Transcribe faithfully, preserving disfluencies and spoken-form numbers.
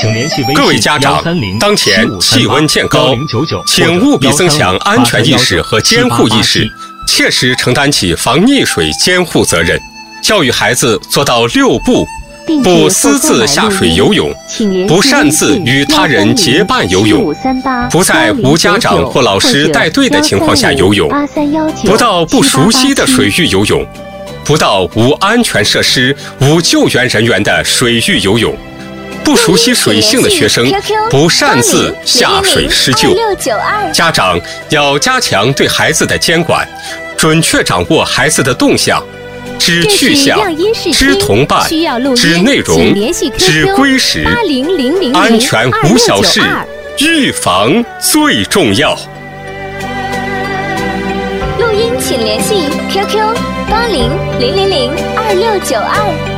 各位家长，当前气温渐高，请务必增强安全意识和监护意识，切实承担起防溺水监护责任。教育孩子做到六不：不私自下水游泳，不擅自与他人结伴游泳，不在无家长或老师带队的情况下游泳，不到不熟悉的水域游泳，不到无安全设施、无救援人员的水域游泳。不熟悉水性的学生不擅自下水施救。家长要加强对孩子的监管，准确掌握孩子的动向，知去向，知同伴，知内容，知归时。安全无小事，预防最重要。 录音请联系 Q Q 八零零零零二六九二。